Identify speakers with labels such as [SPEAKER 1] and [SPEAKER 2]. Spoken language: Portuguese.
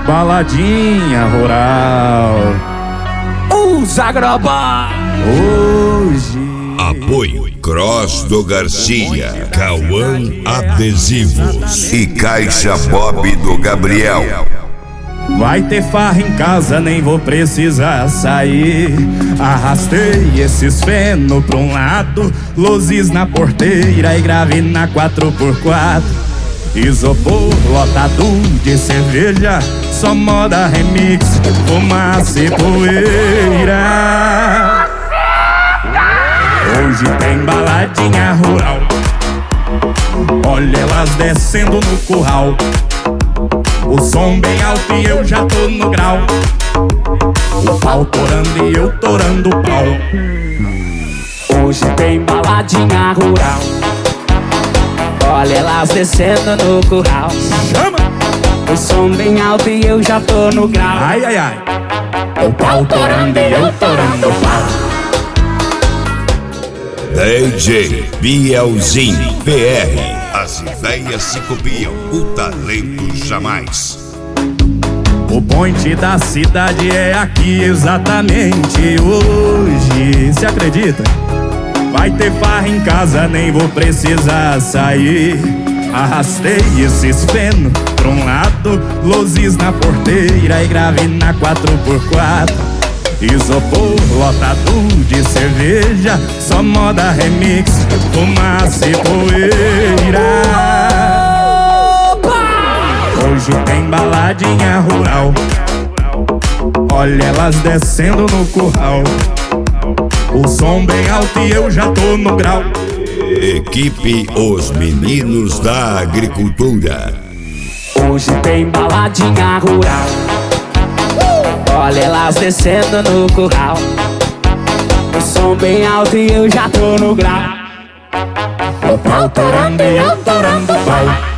[SPEAKER 1] Baladinha rural.
[SPEAKER 2] Os Agrobá.
[SPEAKER 1] Hoje.
[SPEAKER 3] Apoio Cross do Garcia, Cauã Adesivos e Caixa Bob do Gabriel.
[SPEAKER 1] Vai ter farra em casa, nem vou precisar sair. Arrastei esses feno pra um lado, luzes na porteira e grave na 4x4. Isopor lotado de cerveja, só moda remix, fumaça e poeira. Hoje tem baladinha rural, olha elas descendo no curral. O som bem alto e eu já tô no grau. O pau torando e eu torando o pau.
[SPEAKER 2] Hoje tem baladinha rural, olha elas descendo no curral.
[SPEAKER 1] Chama!
[SPEAKER 2] O som bem alto e eu já tô no grau.
[SPEAKER 1] Ai, ai, ai. O pau torando e eu torando o pau.
[SPEAKER 3] DJ Bielzinho PR. As ideias se copiam, o talento jamais.
[SPEAKER 1] O point da cidade é aqui exatamente hoje. Se acredita? Vai ter farra em casa, nem vou precisar sair. Arrastei esses feno pra um lado, luzes na porteira e grave na 4x4. Isopor lotado de cerveja, só moda remix, fumaça e poeira. Hoje tem baladinha rural, olha elas descendo no curral. O som bem alto e eu já tô no grau.
[SPEAKER 3] Equipe Os Meninos da Agricultura.
[SPEAKER 2] Hoje tem baladinha rural, olha elas descendo no curral. O som bem alto e eu já tô no grau.
[SPEAKER 1] O pau torando e eu torando o pau.